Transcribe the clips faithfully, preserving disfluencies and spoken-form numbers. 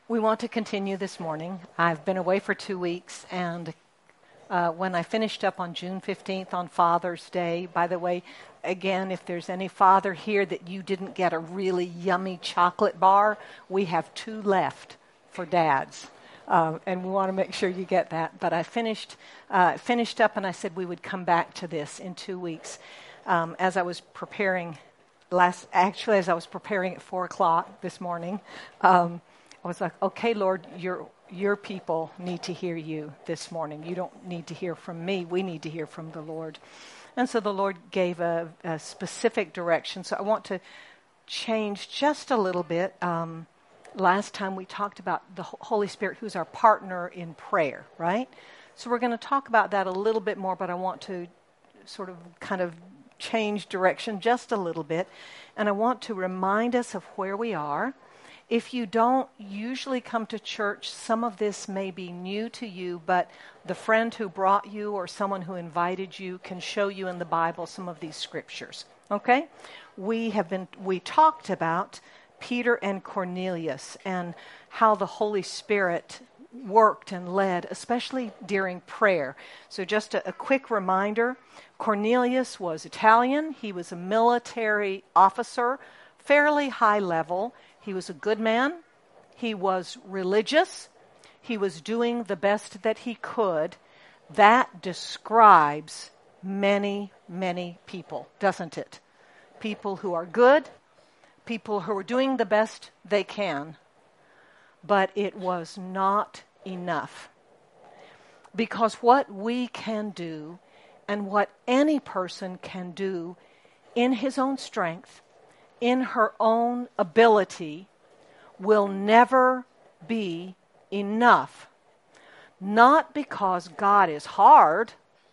We want to continue this morning. I've been away for two weeks, and uh, when I finished up on June fifteenth on Father's Day, by the way, again, if there's any father here that you didn't get a really yummy chocolate bar, we have two left for dads, um, and we want to make sure you get that. But I finished uh, finished up, and I said we would come back to this in two weeks. Um, as I was preparing, last actually as I was preparing at four o'clock this morning, um, I was like, okay, Lord, your your people need to hear you this morning. You don't need to hear from me. We need to hear from the Lord. And so the Lord gave a, a specific direction. So I want to change just a little bit. Um, last time we talked about the Holy Spirit, who's our partner in prayer, right? So we're going to talk about that a little bit more, but I want to sort of kind of change direction just a little bit. And I want to remind us of where we are. If you don't usually come to church, some of this may be new to you, but the friend who brought you or someone who invited you can show you in the Bible some of these scriptures. Okay? We have been we talked about Peter and Cornelius and how the Holy Spirit worked and led, especially during prayer. So just a, a quick reminder, Cornelius was Italian. He was a military officer, fairly high level. He was a good man. He was religious. He was doing the best that he could. That describes many, many people, doesn't it? People who are good, people who are doing the best they can. But it was not enough. Because what we can do and what any person can do in his own strength, in her own ability, will never be enough. Not because God is hard,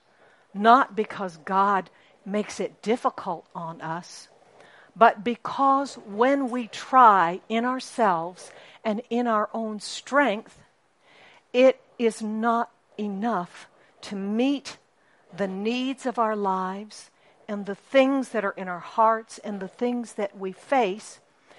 not because God makes it difficult on us, but because when we try in ourselves and in our own strength, it is not enough to meet the needs of our lives and the things that are in our hearts and the things that we face,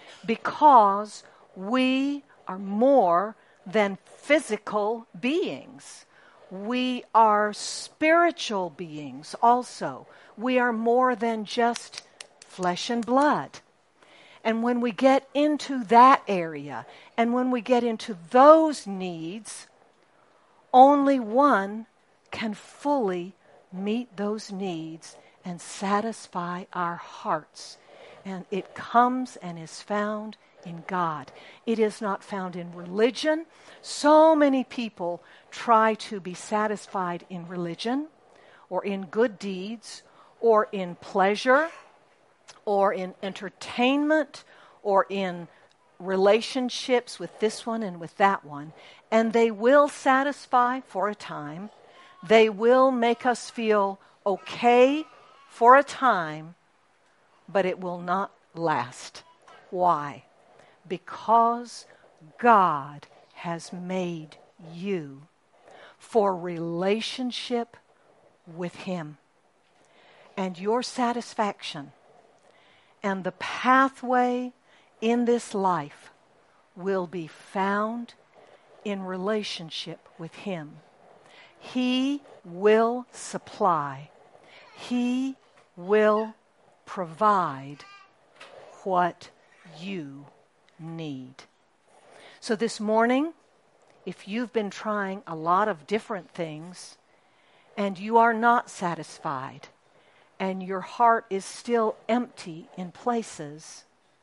because we are more than physical beings. We are spiritual beings also. We are more than just flesh and blood. And when we get into that area, and when we get into those needs, only one can fully meet those needs and satisfy our hearts. And it comes and is found in God. It is not found in religion. So many people try to be satisfied in religion, or in good deeds, or in pleasure, or in entertainment, or in relationships with this one and with that one. And they will satisfy for a time. They will make us feel okay for a time, but it will not last. Why? Because God has made you for relationship with Him. And your satisfaction and the pathway in this life will be found in relationship with Him. He will supply. He will provide what you need. So this morning, if you've been trying a lot of different things and you are not satisfied and your heart is still empty in places,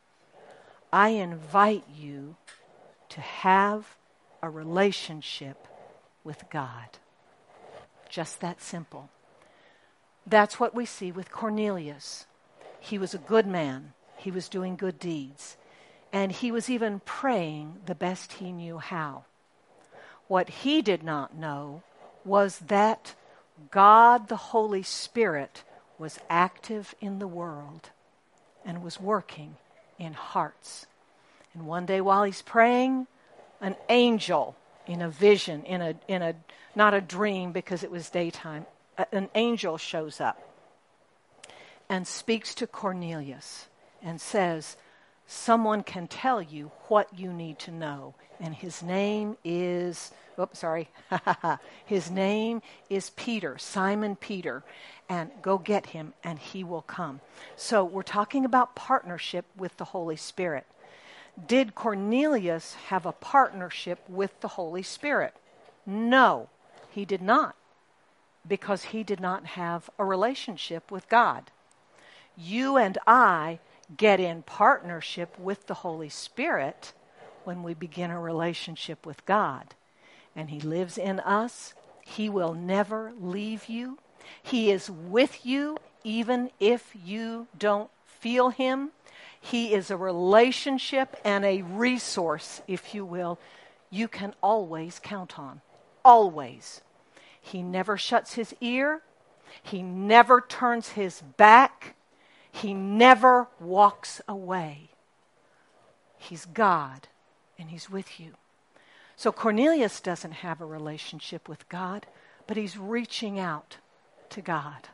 I invite you to have a relationship with God. Just that simple. That's what we see with Cornelius. He was a good man. He was doing good deeds. And he was even praying the best he knew how. What he did not know was that God, the Holy Spirit, was active in the world and was working in hearts. And one day while he's praying, an angel in a vision, in a in a not a dream because it was daytime, an angel shows up and speaks to Cornelius and says, someone can tell you what you need to know. And his name is, oops, sorry. His name is Peter, Simon Peter. And go get him and he will come. So we're talking about partnership with the Holy Spirit. Did Cornelius have a partnership with the Holy Spirit? No, he did not. Because he did not have a relationship with God. You and I get in partnership with the Holy Spirit when we begin a relationship with God. And he lives in us. He will never leave you. He is with you even if you don't feel him. He is a relationship and a resource, if you will, you can always count on. Always. He never shuts his ear. He never turns his back. He never walks away. He's God, and he's with you. So Cornelius doesn't have a relationship with God, but he's reaching out to God.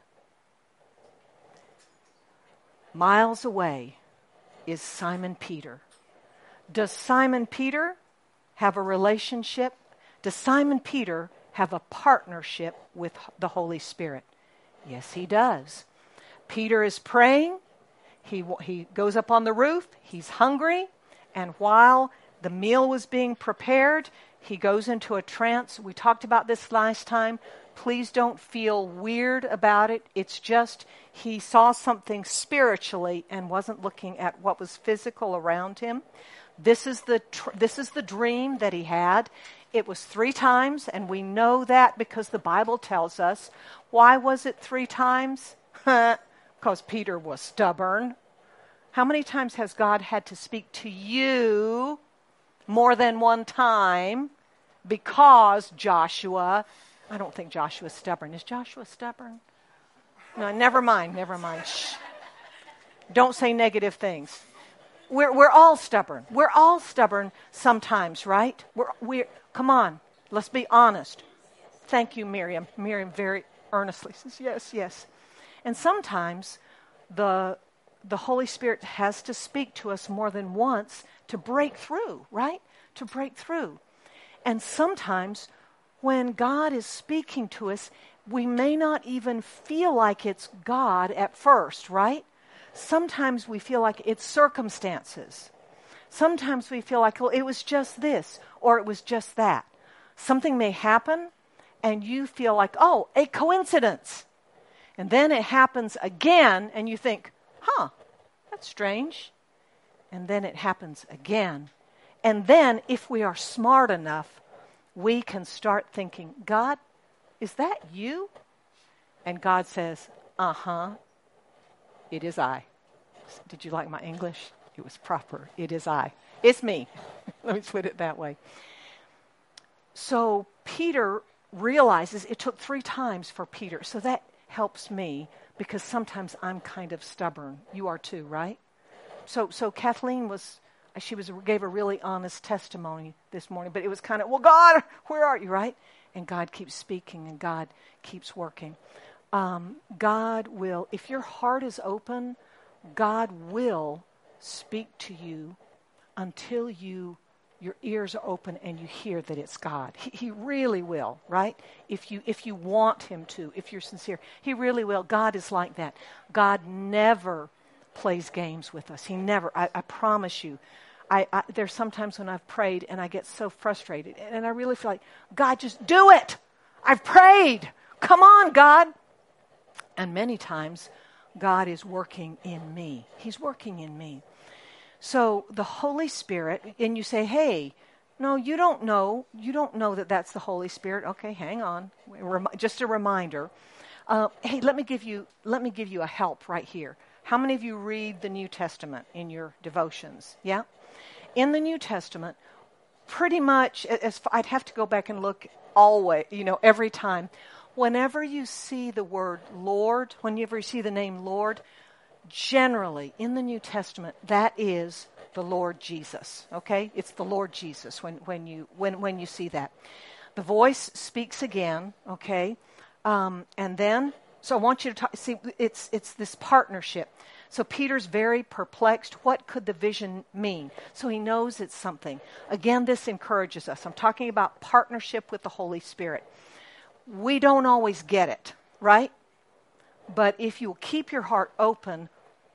Miles away is Simon Peter. Does Simon Peter have a relationship? Does Simon Peter have a partnership with the Holy Spirit? Yes, he does. Peter is praying. He, he goes up on the roof. He's hungry. And while the meal was being prepared, he goes into a trance. We talked about this last time. Please don't feel weird about it. It's just he saw something spiritually and wasn't looking at what was physical around him. This is the tr- this is the dream that he had. It was three times, and we know that because the Bible tells us. Why was it three times? Because Peter was stubborn. How many times has God had to speak to you more than one time? Because Joshua, I don't think Joshua's stubborn. Is Joshua stubborn? No, never mind, never mind. Shh. Don't say negative things. We're we're all stubborn. We're all stubborn sometimes, right? We're we're come on, let's be honest. Thank you, Miriam. Miriam very earnestly says, yes, yes. And sometimes the the Holy Spirit has to speak to us more than once to break through, right? To break through. And sometimes when God is speaking to us, we may not even feel like it's God at first, right? Sometimes we feel like it's circumstances. Sometimes we feel like, well, it was just this or it was just that. Something may happen and you feel like, oh, a coincidence. And then it happens again and you think, huh, that's strange. And then it happens again. And then if we are smart enough, we can start thinking, God, is that you? And God says, uh-huh, it is I. Did you like my English? It was proper. It is I. It's me. Let me put it that way. So Peter realizes it took three times for Peter. So that helps me because sometimes I'm kind of stubborn. You are too, right? So so Kathleen was, she was gave a really honest testimony this morning, but it was kind of, well, God, where are you, right? And God keeps speaking and God keeps working. Um, God will, if your heart is open, God will speak to you until you your ears are open and you hear that it's God. He, he really will, right? If you if you want him to, if you're sincere, he really will. God is like that. God never plays games with us. He never. I, I promise you. I, I there's sometimes when I've prayed and I get so frustrated and I really feel like, God, just do it. I've prayed. Come on, God. And many times, God is working in me. He's working in me. So the Holy Spirit, and you say, hey, no, you don't know. You don't know that that's the Holy Spirit. Okay, hang on. Just a reminder. Uh, hey, let me give you let me give you a help right here. How many of you read the New Testament in your devotions? Yeah? In the New Testament, pretty much, as I'd have to go back and look always, you know, every time. Whenever you see the word Lord, whenever you see the name Lord, generally in the New Testament, that is the Lord Jesus. Okay? It's the Lord Jesus when, when you when, when you see that. The voice speaks again, okay? Um, and then, so I want you to talk, see, it's it's this partnership. So Peter's very perplexed. What could the vision mean? So he knows it's something. Again, this encourages us. I'm talking about partnership with the Holy Spirit. We don't always get it, right? But if you'll keep your heart open,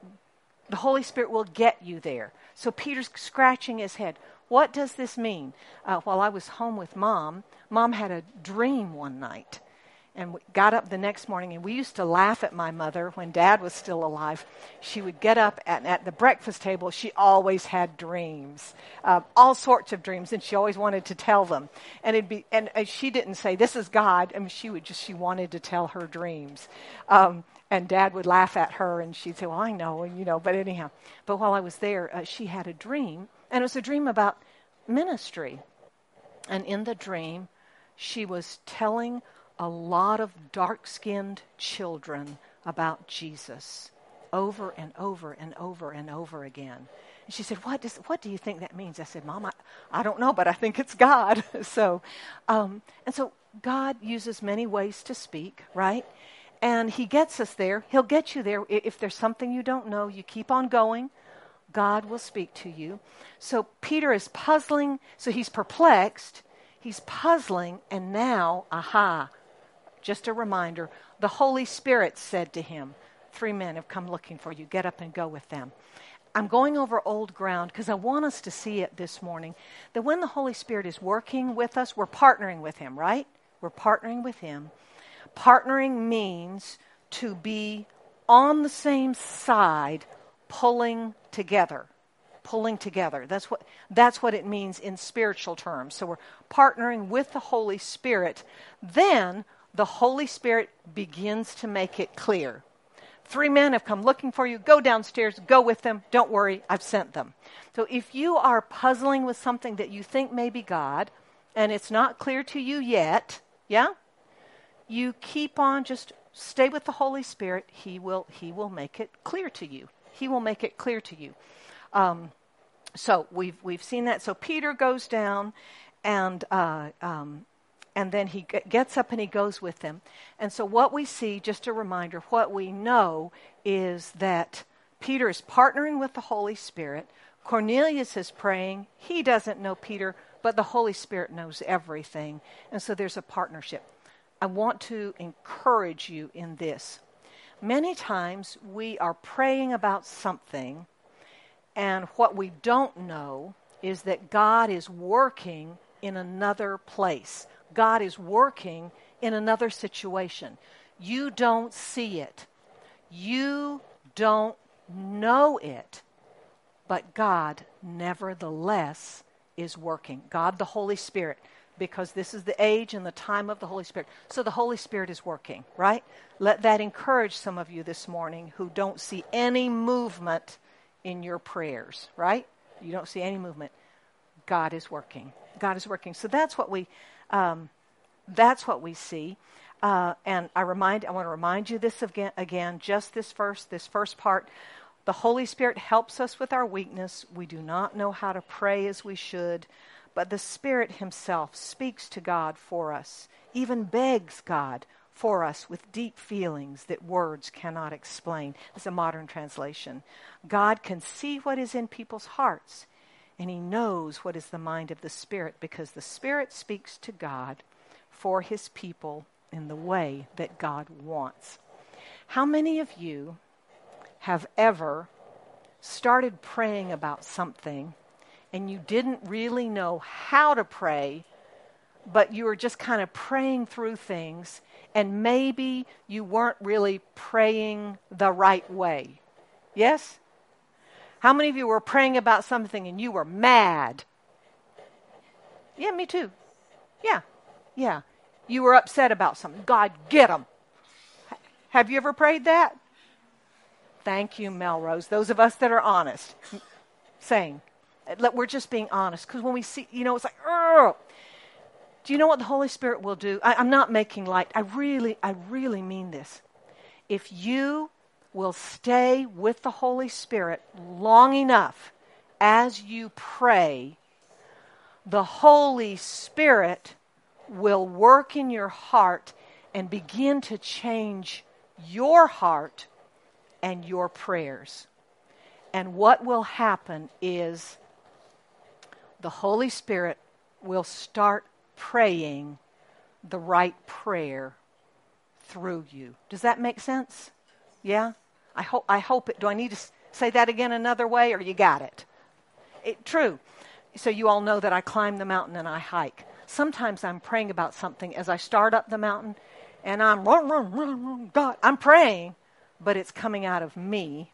the Holy Spirit will get you there. So Peter's scratching his head. What does this mean? Uh, while I was home with Mom, Mom had a dream one night. And we got up the next morning, and we used to laugh at my mother when Dad was still alive. She would get up, and at the breakfast table, she always had dreams, uh, all sorts of dreams, and she always wanted to tell them. And it'd be, and uh, she didn't say, "This is God." I mean, she would just, she wanted to tell her dreams. Um, and Dad would laugh at her, and she'd say, "Well, I know," and you know. But anyhow, but while I was there, uh, she had a dream, and it was a dream about ministry. And in the dream, she was telling a lot of dark-skinned children about Jesus over and over and over and over again. And she said, what does, what do you think that means? I said, Mom, I, I don't know, but I think it's God. so, um, and so God uses many ways to speak, right? And he gets us there. He'll get you there. If there's something you don't know, you keep on going. God will speak to you. So Peter is puzzling. So he's perplexed. He's puzzling. And now, aha, just a reminder, the Holy Spirit said to him, three men have come looking for you. Get up and go with them. I'm going over old ground because I want us to see it this morning, that when the Holy Spirit is working with us, we're partnering with him, right? We're partnering with him. Partnering means to be on the same side, pulling together. Pulling together. That's what that's what it means in spiritual terms. So we're partnering with the Holy Spirit. Then the Holy Spirit begins to make it clear. Three men have come looking for you. Go downstairs. Go with them. Don't worry. I've sent them. So if you are puzzling with something that you think may be God, and it's not clear to you yet, yeah? You keep on, just stay with the Holy Spirit. He will, he will make it clear to you. He will make it clear to you. Um, so we've we've seen that. So Peter goes down, and uh, um, and then he g- gets up and he goes with them. And so what we see, just a reminder, what we know is that Peter is partnering with the Holy Spirit. Cornelius is praying. He doesn't know Peter, but the Holy Spirit knows everything. And so there's a partnership. I want to encourage you in this. Many times we are praying about something, and what we don't know is that God is working in another place. God is working in another situation. You don't see it. You don't know it. But God, nevertheless, is working. God, the Holy Spirit, because this is the age and the time of the Holy Spirit. So the Holy Spirit is working, right? Let that encourage some of you this morning who don't see any movement in your prayers, right? You don't see any movement. God is working. God is working. So that's what we, um, that's what we see. Uh, and I remind, I want to remind you this again, again, just this first, this first part. The Holy Spirit helps us with our weakness. We do not know how to pray as we should, but the Spirit himself speaks to God for us, even begs God for us with deep feelings that words cannot explain. It's a modern translation. God can see what is in people's hearts, and he knows what is the mind of the Spirit, because the Spirit speaks to God for his people in the way that God wants. How many of you have ever started praying about something and you didn't really know how to pray, but you were just kind of praying through things, and maybe you weren't really praying the right way? Yes? How many of you were praying about something and you were mad? Yeah, me too. Yeah, yeah. You were upset about something. God, get them. Have you ever prayed that? Thank you, Melrose. Those of us that are honest, saying, we're just being honest. Because when we see, you know, it's like, Ugh. Do you know what the Holy Spirit will do? I, I'm not making light. I really, I really mean this. If you will stay with the Holy Spirit long enough as you pray, the Holy Spirit will work in your heart and begin to change your heart and your prayers. And what will happen is the Holy Spirit will start praying the right prayer through you. Does that make sense? Yeah? I hope I hope it. Do I need to say that again another way, or you got it? It true. So you all know that I climb the mountain and I hike. Sometimes I'm praying about something as I start up the mountain, and I'm run, run, run, run, God. I'm praying, but it's coming out of me.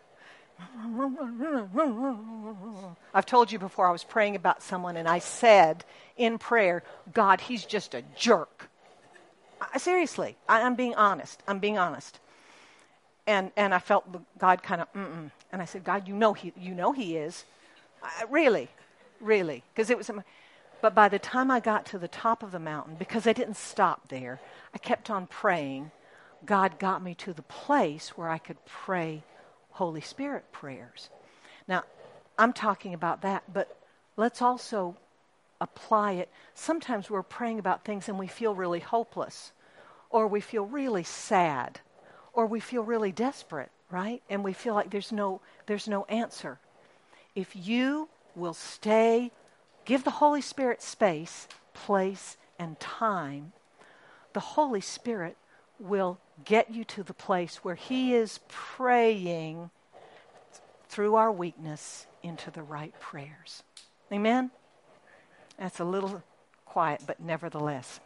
I've told you before, I was praying about someone, and I said in prayer, God, he's just a jerk. I, seriously, I, I'm being honest. I'm being honest. And and I felt God kind of, mm-mm. And I said, God, you know he, you know he is. I, really, really. Because it was, but by the time I got to the top of the mountain, because I didn't stop there, I kept on praying. God got me to the place where I could pray Holy Spirit prayers. Now, I'm talking about that, but let's also apply it. Sometimes we're praying about things and we feel really hopeless, or we feel really sad, or we feel really desperate, right? And we feel like there's no there's no answer. If you will stay, give the Holy Spirit space, place, and time, the Holy Spirit will get you to the place where he is praying through our weakness into the right prayers. Amen? That's a little quiet, but nevertheless.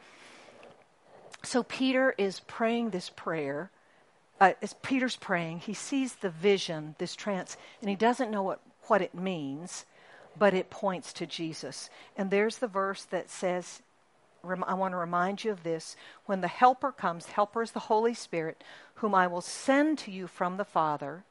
So Peter is praying this prayer. Uh, as Peter's praying, he sees the vision, this trance, and he doesn't know what, what it means, but it points to Jesus. And there's the verse that says, I want to remind you of this. When the Helper comes, Helper is the Holy Spirit, whom I will send to you from the Father,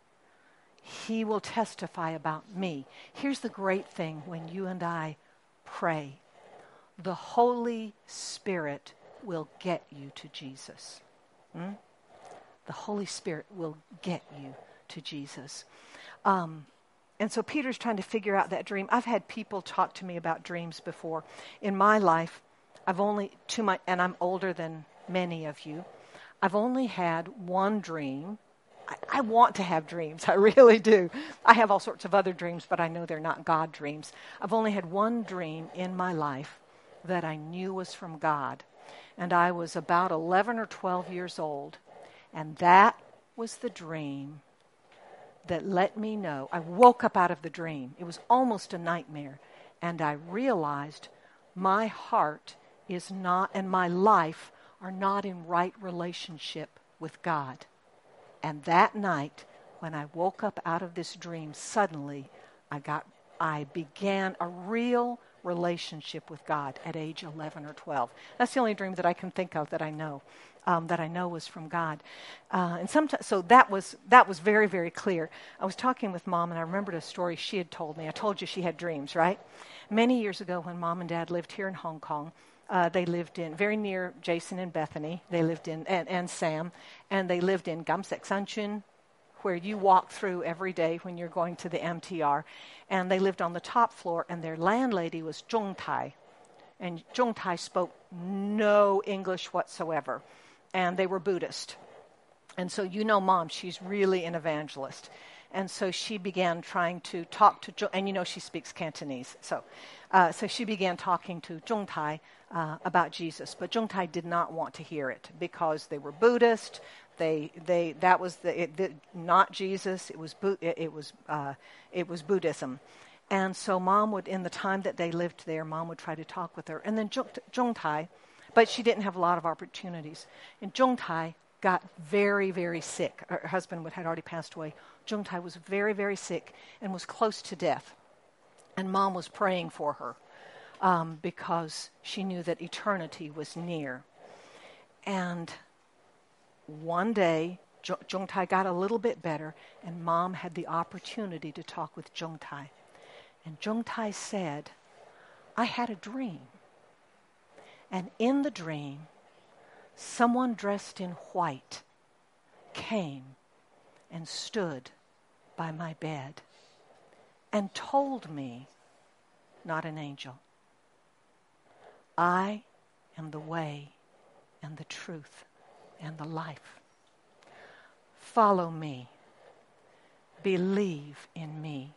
he will testify about me. Here's the great thing when you and I pray. The Holy Spirit will get you to Jesus. Hmm? The Holy Spirit will get you to Jesus. Um, and so Peter's trying to figure out that dream. I've had people talk to me about dreams before. In my life, I've only, to my, and I'm older than many of you, I've only had one dream. I, I want to have dreams. I really do. I have all sorts of other dreams, but I know they're not God dreams. I've only had one dream in my life that I knew was from God. And I was about eleven or twelve years old. And that was the dream that let me know. I woke up out of the dream. It was almost a nightmare. And I realized my heart is not, and my life are not in right relationship with God. And that night, when I woke up out of this dream, suddenly I got, I began a real relationship with God at age eleven or twelve. That's the only dream that I can think of that I know, um, that I know was from God. Uh, and sometimes, so that was that was very, very clear. I was talking with Mom, and I remembered a story she had told me. I told you she had dreams, right? Many years ago, when Mom and Dad lived here in Hong Kong, uh, they lived in very near Jason and Bethany. They lived in and, and Sam, and they lived in Gamsek Sanchun, where you walk through every day when you're going to the M T R. And they lived on the top floor, and their landlady was Zhong Tai. And Zhong Tai spoke no English whatsoever. And they were Buddhist. And so you know Mom, she's really an evangelist. And so she began trying to talk to, and you know she speaks Cantonese. So uh, so she began talking to Zhong Tai uh, about Jesus. But Zhong Tai did not want to hear it because they were Buddhist. They, they, that was the, it, the not Jesus. It was, it, it was, uh, it was Buddhism, and so Mom would, in the time that they lived there, Mom would try to talk with her, and then Zhong Tai, but she didn't have a lot of opportunities. And Zhong Tai got very, very sick. Her husband had already passed away. Zhong Tai was very, very sick and was close to death, and Mom was praying for her um, because she knew that eternity was near, and one day, Zhong Tai got a little bit better, and Mom had the opportunity to talk with Zhong Tai. And Zhong Tai said, I had a dream. And in the dream, someone dressed in white came and stood by my bed and told me, not an angel, I am the way and the truth and the life. Follow me. believe in me.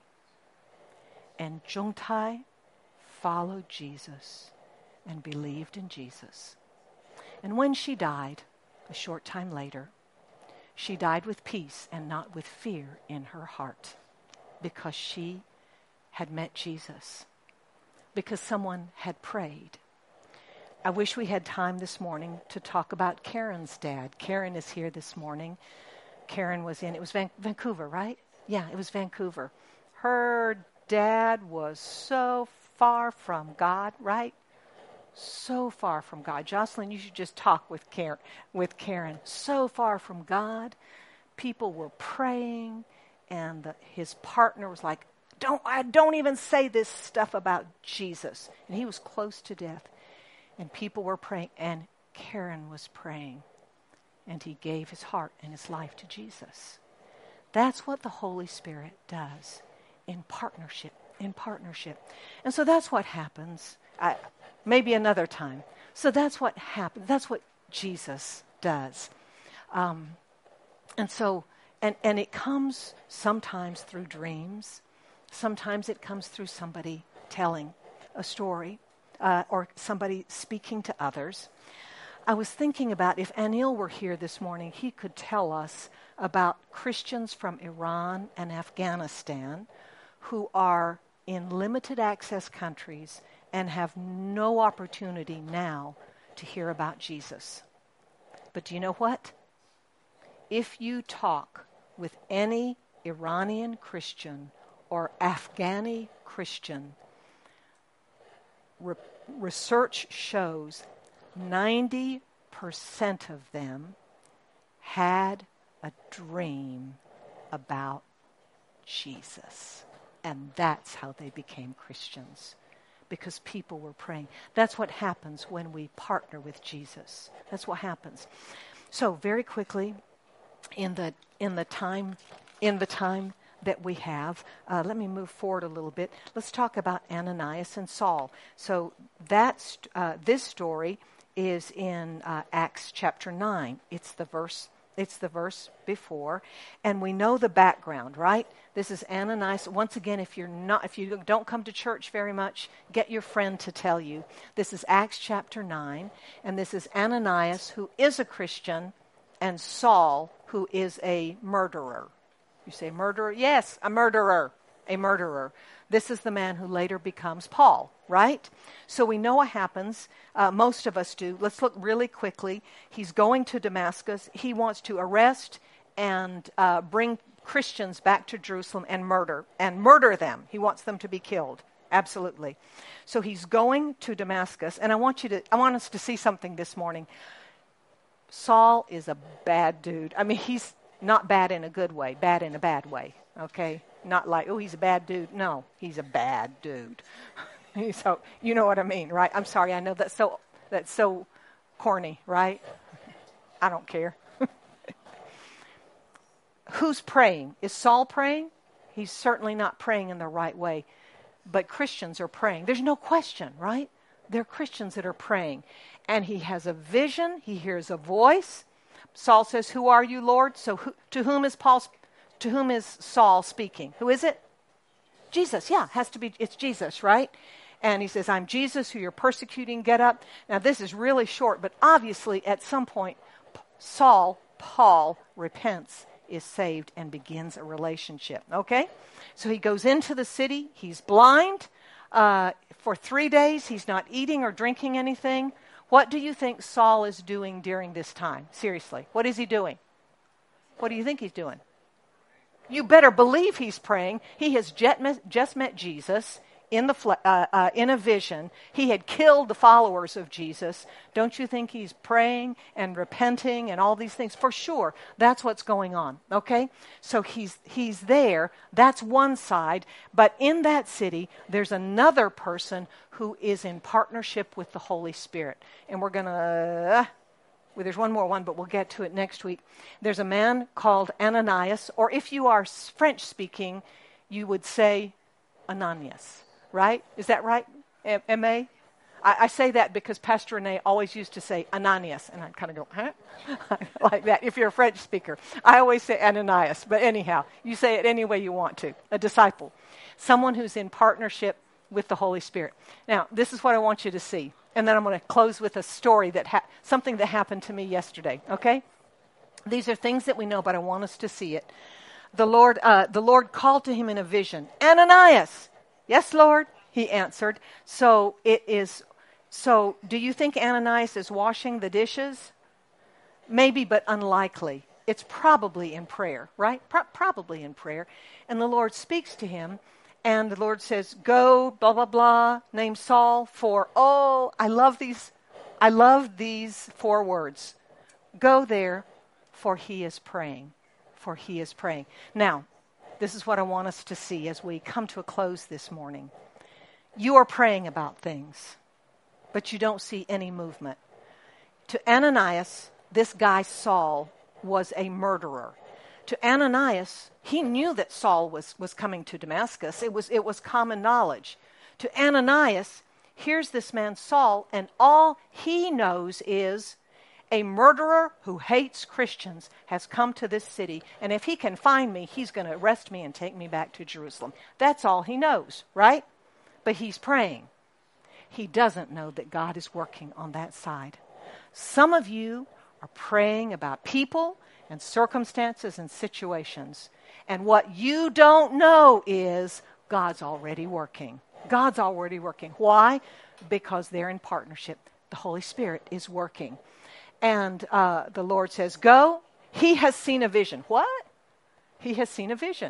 And Zhongtai followed Jesus and believed in Jesus. And when she died, a short time later, she died with peace and not with fear in her heart, because she had met Jesus, because someone had prayed. I wish we had time this morning to talk about Karen's dad. Karen is here this morning. Karen was in, it was Van- Vancouver, right? Yeah, it was Vancouver. Her dad was so far from God, right? So far from God. Jocelyn, you should just talk with Karen. With Karen. So far from God. People were praying, and the, his partner was like, "Don't I don't even say this stuff about Jesus." And he was close to death. And people were praying, and Karen was praying. And he gave his heart and his life to Jesus. That's what the Holy Spirit does in partnership, in partnership. And so that's what happens. I, maybe another time. So that's what happens. That's what Jesus does. Um, and so, and, and it comes sometimes through dreams. Sometimes it comes through somebody telling a story uh, or somebody speaking to others. I was thinking about if Anil were here this morning, he could tell us about Christians from Iran and Afghanistan who are in limited access countries and have no opportunity now to hear about Jesus. But do you know what? If you talk with any Iranian Christian or Afghani Christian, re- research shows ninety percent of them had a dream about Jesus. And that's how they became Christians, because people were praying. That's what happens when we partner with Jesus. That's what happens. So very quickly, in the in the time in the time that we have, uh, let me move forward a little bit. Let's talk about Ananias and Saul. So that's uh, this story is in uh, Acts chapter nine. It's the verse. It's the verse before, and we know the background, right? This is Ananias. Once again, if you're not, if you don't come to church very much, get your friend to tell you. This is Acts chapter nine, and this is Ananias, who is a Christian, and Saul, who is a murderer. You say murderer? Yes, a murderer, a murderer. This is the man who later becomes Paul, right? So we know what happens. Uh, most of us do. Let's look really quickly. He's going to Damascus. He wants to arrest and uh, bring Christians back to Jerusalem and murder, and murder them. He wants them to be killed. Absolutely. So he's going to Damascus, and I want you to, I want us to see something this morning. Saul is a bad dude. I mean, he's not bad in a good way, bad in a bad way, okay? Not like, oh, he's a bad dude. No, he's a bad dude. So you know what I mean, right? I'm sorry, I know that's so that's so corny, right? I don't care. Who's praying? Is Saul praying? He's certainly not praying in the right way. But Christians are praying. There's no question, right? They're Christians that are praying. And he has a vision. He hears a voice. Saul says, "Who are you, Lord?" So who, to whom is Paul to whom is Saul speaking? Who is it? Jesus. Yeah, has to be, it's Jesus, right? And he says, "I'm Jesus who you're persecuting. Get up." Now this is really short, but obviously at some point Saul, Paul, repents, is saved, and begins a relationship. Okay? So he goes into the city. He's blind. Uh, for three days, he's not eating or drinking anything. What do you think Saul is doing during this time? Seriously, what is he doing? What do you think he's doing? You better believe he's praying. He has just met Jesus in the fle- uh, uh, in a vision. He had killed the followers of Jesus. Don't you think he's praying and repenting and all these things? For sure, that's what's going on. Okay, so he's he's there. That's one side. But in that city, there's another person who is in partnership with the Holy Spirit, and we're gonna. Uh, Well, there's one more one, but we'll get to it next week. There's a man called Ananias, or if you are French-speaking, you would say Ananias, right? Is that right, M A? I, I say that because Pastor Renee always used to say Ananias, and I'd kind of go, huh? Like that, if you're a French speaker. I always say Ananias, but anyhow, you say it any way you want to. A disciple, someone who's in partnership with the Holy Spirit. Now, this is what I want you to see, and then I'm going to close with a story, that ha- something that happened to me yesterday, okay? These are things that we know, but I want us to see it. The Lord, uh, the Lord called to him in a vision, Ananias. Yes, Lord, he answered. So it is, so do you think Ananias is washing the dishes? Maybe, but unlikely. It's probably in prayer, right? Pro- probably in prayer. And the Lord speaks to him, and the Lord says, go, blah, blah, blah, name Saul for, oh, I love these, I love these four words. Go there, for he is praying. For he is praying. Now, this is what I want us to see as we come to a close this morning. You are praying about things, but you don't see any movement. To Ananias, this guy Saul was a murderer. To Ananias, he knew that Saul was, was coming to Damascus. It was, it was common knowledge. To Ananias, here's this man Saul, and all he knows is a murderer who hates Christians has come to this city, and if he can find me, he's going to arrest me and take me back to Jerusalem. That's all he knows, right? But he's praying. He doesn't know that God is working on that side. Some of you are praying about people and circumstances and situations, and what you don't know is God's already working. God's already working. Why? Because they're in partnership. The Holy Spirit is working. And uh, the Lord says, go. He has seen a vision. What? He has seen a vision.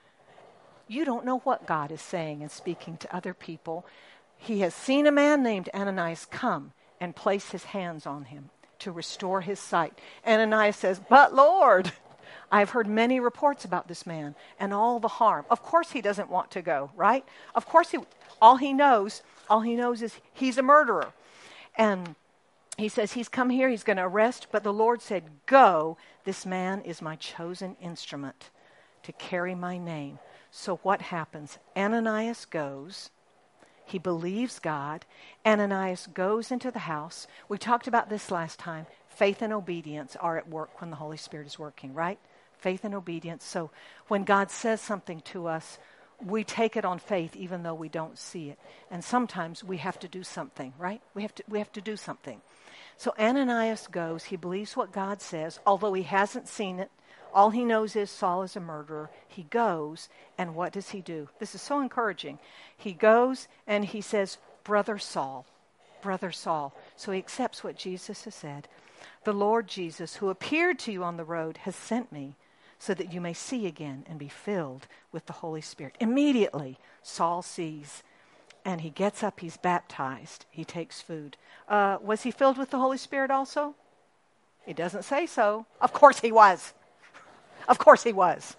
You don't know what God is saying and speaking to other people. He has seen a man named Ananias come and place his hands on him to restore his sight. Ananias says, but Lord, I've heard many reports about this man and all the harm. Of course he doesn't want to go, right? Of course he, all he knows, all he knows is he's a murderer. And he says, he's come here, he's going to arrest, but the Lord said, go, this man is my chosen instrument to carry my name. So what happens? Ananias goes, he believes God. Ananias goes into the house. We talked about this last time. Faith and obedience are at work when the Holy Spirit is working, right? Faith and obedience. So when God says something to us, we take it on faith even though we don't see it. And sometimes we have to do something, right? We have to, we have to do something. So Ananias goes, he believes what God says, although he hasn't seen it. All he knows is Saul is a murderer. He goes, and what does he do? This is so encouraging. He goes, and he says, Brother Saul, Brother Saul. So he accepts what Jesus has said. The Lord Jesus, who appeared to you on the road, has sent me so that you may see again and be filled with the Holy Spirit. Immediately, Saul sees, and he gets up, he's baptized, he takes food. Uh, was he filled with the Holy Spirit also? It doesn't say so. Of course he was. Of course he was.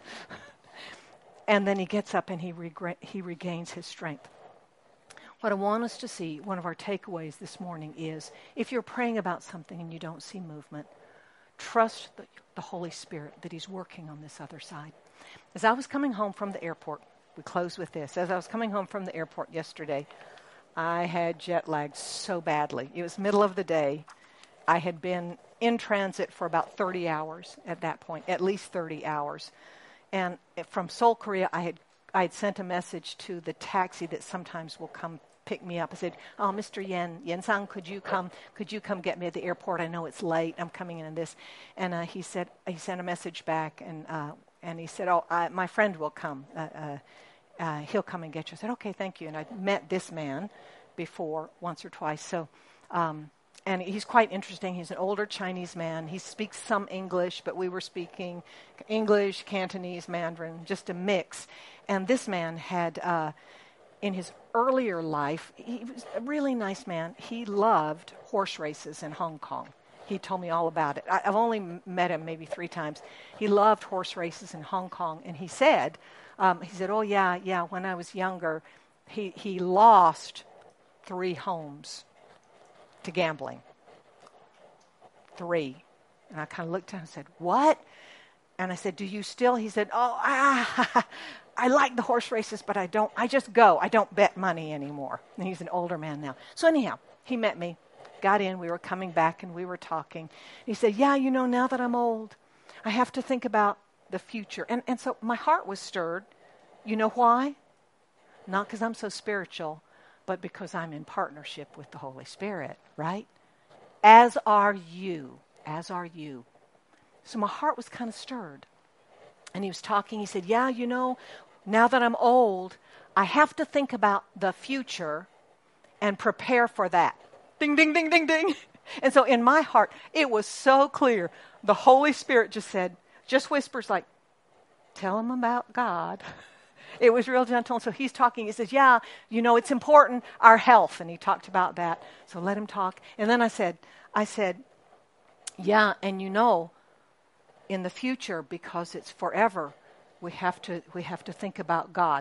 And then he gets up and he, reg- he regains his strength. What I want us to see, one of our takeaways this morning is, if you're praying about something and you don't see movement, trust the, the Holy Spirit that he's working on this other side. As I was coming home from the airport, we close with this. As I was coming home from the airport yesterday, I had jet lagged so badly. It was middle of the day. I had been in transit for about thirty hours at that point, at least thirty hours. And from Seoul, Korea, I had I had sent a message to the taxi that sometimes will come pick me up. I said, "Oh, Mister Yen, Yen-san, could you come? Could you come get me at the airport? I know it's late. I'm coming in and this." And uh, he said he sent a message back, and uh, and he said, "Oh, I, my friend will come. Uh, uh, uh, he'll come and get you." I said, "Okay, thank you." And I'd met this man before once or twice, so. Um, And he's quite interesting. He's an older Chinese man. He speaks some English, but we were speaking English, Cantonese, Mandarin, just a mix. And this man had, uh, in his earlier life, he was a really nice man. He loved horse races in Hong Kong. He told me all about it. I, I've only met him maybe three times. He loved horse races in Hong Kong. And he said, um, he said, oh, yeah, yeah, when I was younger, he, he lost three homes to gambling. Three. And I kind of looked at him and said, what? And I said, do you still? He said, oh, ah, I like the horse races, but I don't, I just go. I don't bet money anymore. And he's an older man now. So anyhow, he met me, got in, we were coming back and we were talking. He said, yeah, you know, now that I'm old, I have to think about the future. And, and so my heart was stirred. You know why? Not because I'm so spiritual, but because I'm in partnership with the Holy Spirit, right? As are you, as are you. So my heart was kind of stirred. And he was talking, he said, yeah, you know, now that I'm old, I have to think about the future and prepare for that. Ding, ding, ding, ding, ding. And so in my heart, it was so clear. The Holy Spirit just said, just whispers like, tell him about God. It was real gentle. And so he's talking. He says, yeah, you know, it's important, our health. And he talked about that. So let him talk. And then I said, I said, yeah, and you know, in the future, because it's forever, we have to we have to think about God.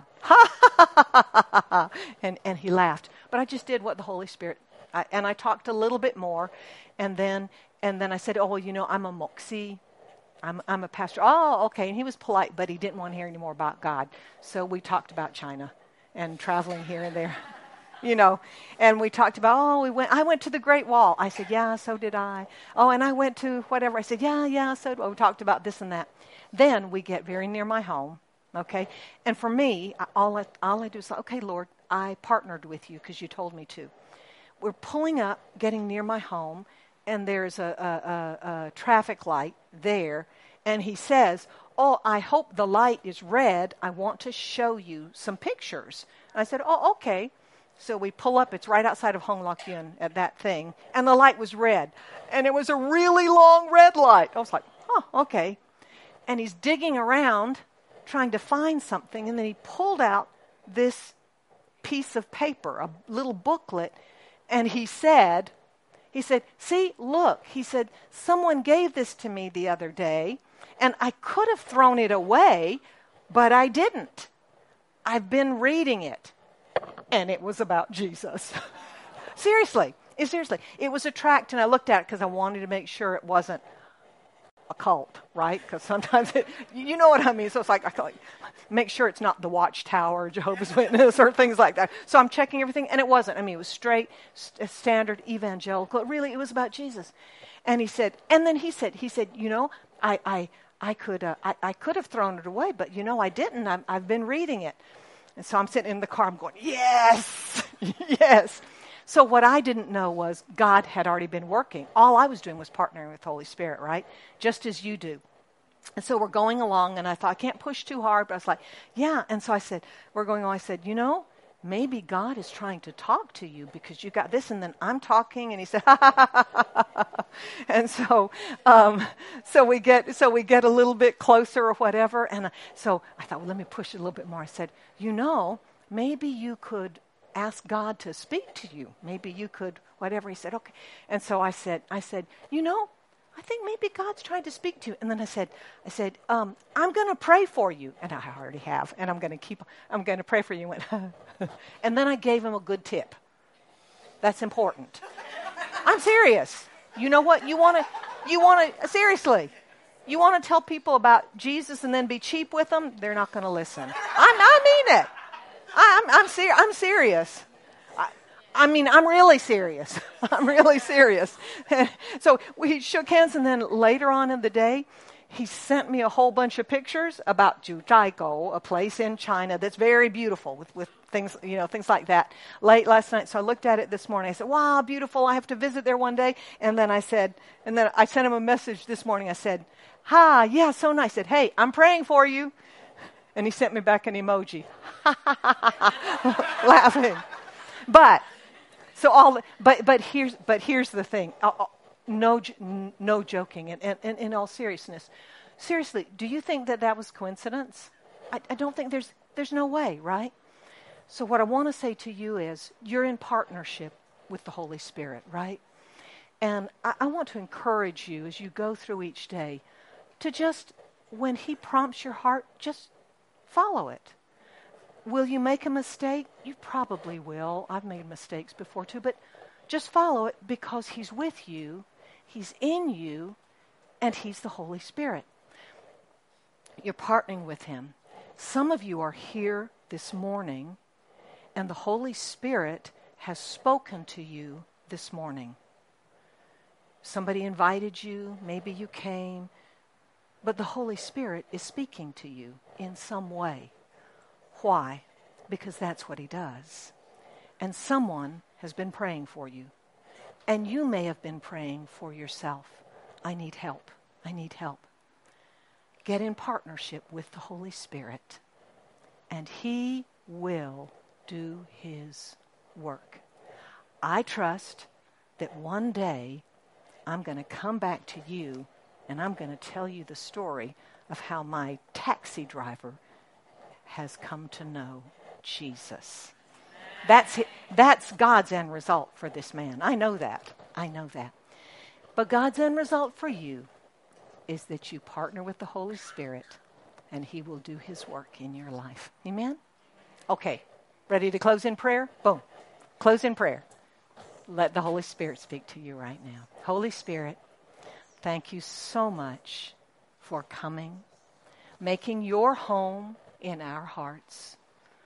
and and he laughed. But I just did what the Holy Spirit, I, and I talked a little bit more, and then and then I said, oh, well, you know, I'm a moxie. I'm I'm a pastor. Oh, okay. And he was polite, but he didn't want to hear any more about God. So we talked about China and traveling here and there. You know, and we talked about, oh, we went, I went to the Great Wall. I said, yeah, so did I. Oh, and I went to whatever. I said, yeah, yeah, so did I. We talked about this and that. Then we get very near my home, okay? And for me, I, all, I, all I do is, okay, Lord, I partnered with you because you told me to. We're pulling up, getting near my home, and there's a, a, a, a traffic light there, and he says, oh, I hope the light is red. I want to show you some pictures. And I said, oh, okay. So we pull up, it's right outside of Hong Lak Yun at that thing, and the light was red. And it was a really long red light. I was like, oh, okay. And he's digging around, trying to find something, and then he pulled out this piece of paper, a little booklet, and he said, he said, see, look, he said, someone gave this to me the other day, and I could have thrown it away, but I didn't. I've been reading it. And it was about Jesus. Seriously. It, seriously. It was a tract, and I looked at it because I wanted to make sure it wasn't a cult, right? Because sometimes, it, you know what I mean? So it's like, I like, make sure it's not the Watchtower, Jehovah's Witness, or things like that. So I'm checking everything, and it wasn't. I mean, it was straight, st- standard evangelical. Really, it was about Jesus. And he said, and then he said, he said, you know, I I, I, could, uh, I, I could have thrown it away, but, you know, I didn't. I'm, I've been reading it. And so I'm sitting in the car, I'm going, yes, yes. So what I didn't know was God had already been working. All I was doing was partnering with the Holy Spirit, right? Just as you do. And so we're going along, and I thought, I can't push too hard, but I was like, yeah. And so I said, we're going along, I said, you know, maybe God is trying to talk to you because you got this, and then I'm talking, and he said, ha, ha, ha, ha, ha. And so, um, so we get, so we get a little bit closer or whatever, and so I thought, well, let me push it a little bit more. I said, you know, maybe you could ask God to speak to you. Maybe you could, whatever. He said, okay. And so I said, I said, you know, I think maybe God's trying to speak to you. And then I said, I said, um, I'm going to pray for you. And I already have. And I'm going to keep, I'm going to pray for you. And then I gave him a good tip. That's important. I'm serious. You know what? You want to, you want to, seriously, you want to tell people about Jesus and then be cheap with them? They're not going to listen. I'm, I mean it. I, I'm, I'm, ser- I'm serious. I mean, I'm really serious. I'm really serious. So we shook hands, and then later on in the day, he sent me a whole bunch of pictures about Jiuzhaigou, a place in China that's very beautiful with, with things, you know, things like that. Late last night, so I looked at it this morning. I said, wow, beautiful. I have to visit there one day. And then I said, and then I sent him a message this morning. I said, ha, yeah, so nice. I said, hey, I'm praying for you. And he sent me back an emoji. Laughing. But... So all, but but here's but here's the thing. Uh, no no joking, and, and, and in all seriousness, seriously, do you think that that was coincidence? I, I don't think there's there's no way, right? So what I want to say to you is, you're in partnership with the Holy Spirit, right? And I, I want to encourage you as you go through each day to just, when He prompts your heart, just follow it. Will you make a mistake? You probably will. I've made mistakes before too, but just follow it because He's with you, He's in you, and He's the Holy Spirit. You're partnering with Him. Some of you are here this morning, and the Holy Spirit has spoken to you this morning. Somebody invited you, maybe you came, but the Holy Spirit is speaking to you in some way. Why? Because that's what he does. And someone has been praying for you. And you may have been praying for yourself. I need help. I need help. Get in partnership with the Holy Spirit, and he will do his work. I trust that one day I'm going to come back to you and I'm going to tell you the story of how my taxi driver has come to know Jesus. That's it. That's God's end result for this man. I know that. I know that. But God's end result for you is that you partner with the Holy Spirit and he will do his work in your life. Amen? Okay. Ready to close in prayer? Boom. Close in prayer. Let the Holy Spirit speak to you right now. Holy Spirit, thank you so much for coming, making your home in our hearts,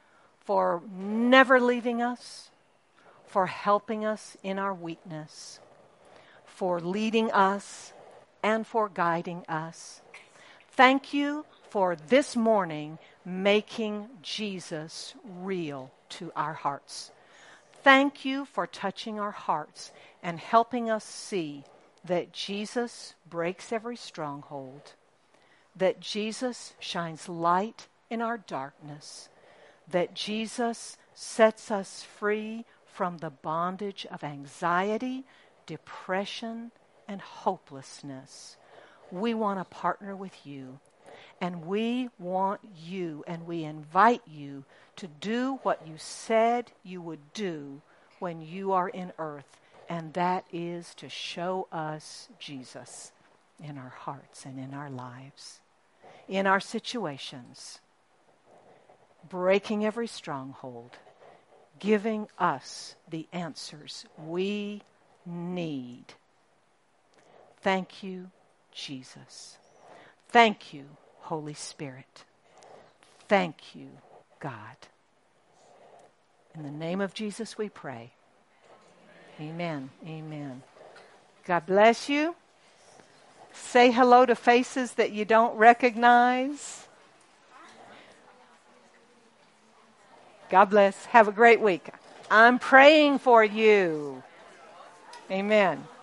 for never leaving us, for helping us in our weakness, for leading us, and for guiding us. Thank you for this morning making Jesus real to our hearts. Thank you for touching our hearts and helping us see that Jesus breaks every stronghold, that Jesus shines light in our darkness, that Jesus sets us free from the bondage of anxiety, depression, and hopelessness. We want to partner with you, and we want you, and we invite you to do what you said you would do when you are in earth, and that is to show us Jesus in our hearts and in our lives, in our situations, breaking every stronghold, giving us the answers we need. Thank you, Jesus. Thank you, Holy Spirit. Thank you, God. In the name of Jesus we pray. Amen. Amen. God bless you. Say hello to faces that you don't recognize. God bless. Have a great week. I'm praying for you. Amen.